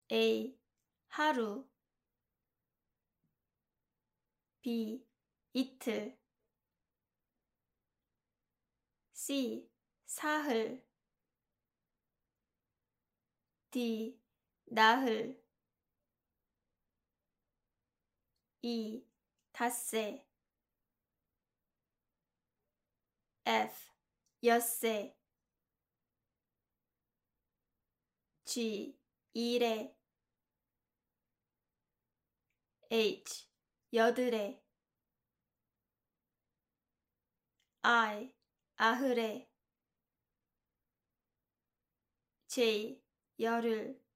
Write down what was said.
A. 하루 B. 이틀 C. 사흘 D. 나흘 E. 닷새 F. 엿새 G. 일회 H. 여드레 I. 아흐레 J. 열흘